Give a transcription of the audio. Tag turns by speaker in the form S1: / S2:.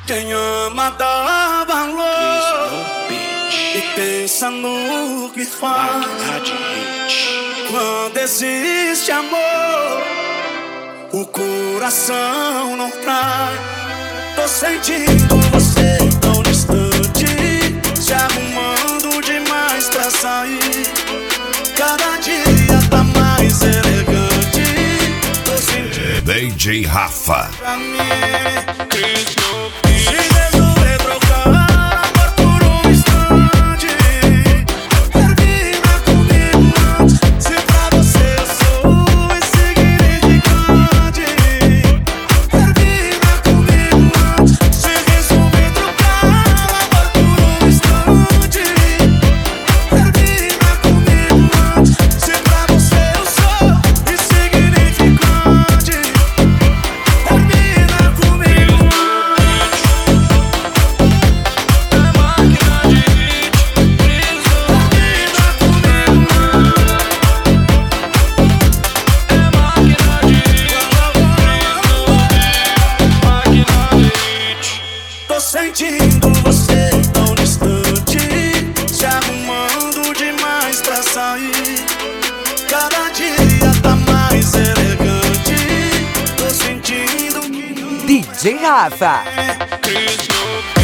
S1: Quem ama dá valor e pensa no que faz. Quando existe amor, o coração não cai. Tô sentindo você tão distante, se arrumando demais pra sair. Cada dia tá mais elegante. Tô sentindo
S2: DJ Rafa.
S1: pra mim. Se resolver trocar amor por um instante, termina comigo antes. Se pra você eu sou insignificante, termina comigo antes. Se resolver trocar amor por um instante, termina comigo antes. Se pra você eu sou insignificante, termina comigo antes. Tô sentindo você tão distante, se arrumando demais pra sair. Cada dia tá mais elegante. Tô sentindo que
S3: DJ Rafa.
S1: Cris no